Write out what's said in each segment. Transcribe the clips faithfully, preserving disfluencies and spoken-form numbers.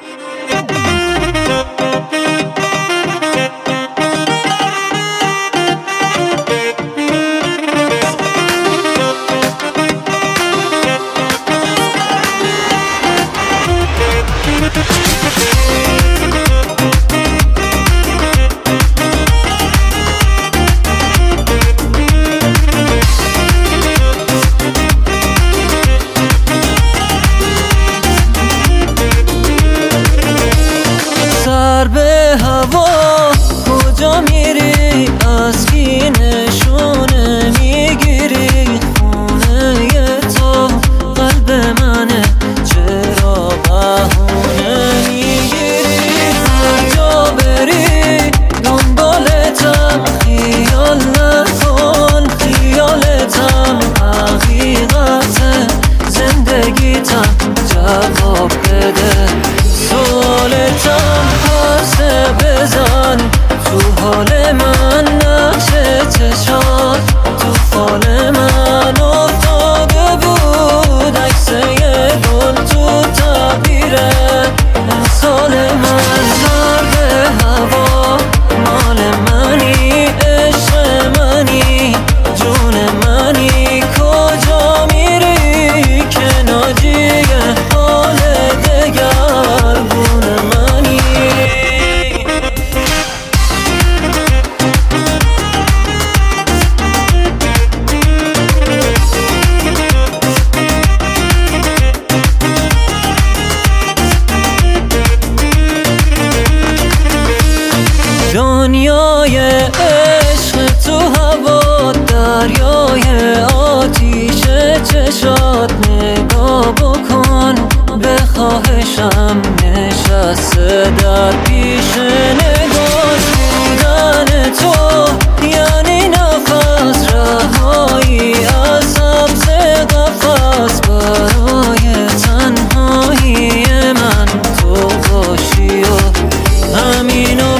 به هوا کجا میری؟ از کی نشونه میگیری؟ خونه تو قلب منه، چرا بهونه میگیری؟ هر جا بری دنبالتم، خیال نکن خیالتم، حقیقت زندگیتم، جواب بده سوالتم. بزن تو حال من، نقش چشات تو فال من افتاده بود، عکس یه گل تو تعبیره امسال من. سر به هوا مال منی، عشق منی، جون منی، کجا میری که ناجی حال دگرگون منی؟ دنیای عشق تو هوا، دریای آتیش چشات، نگاه بکن به خواهشم، نشسته در پیش نگاه. بودن تو یعنی نفس، رهایی از سبز قفس، برای تنهایی من تو باشی و همینو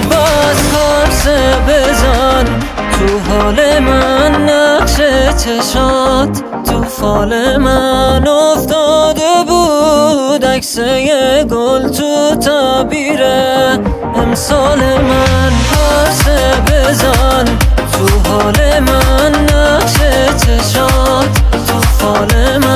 بزن تو حال من، نقش چشات تو فال من افتاده بود، عکس یه گل تو تعبیره امسال من. پس بزن تو حال من، نقش چشات تو فال من.